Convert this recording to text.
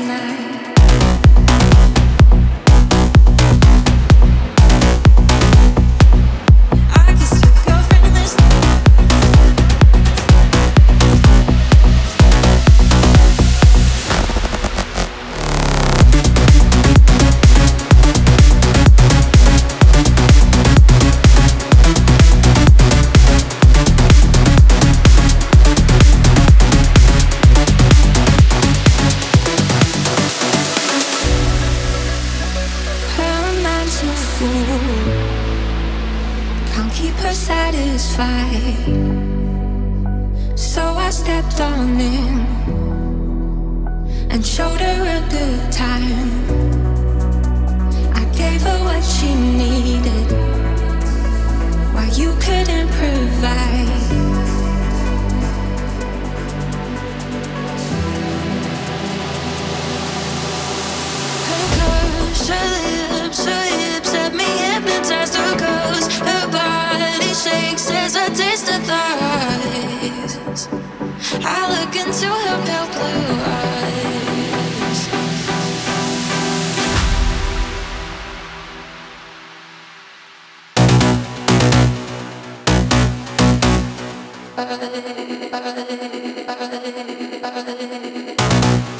Can't keep her satisfied. So I stepped on in and showed her a good time. I gave her what she needed while you couldn't provide. Her hips had me hypnotized. Her curves, her body shakes as I taste her thighs. I look into her pale blue eyes. I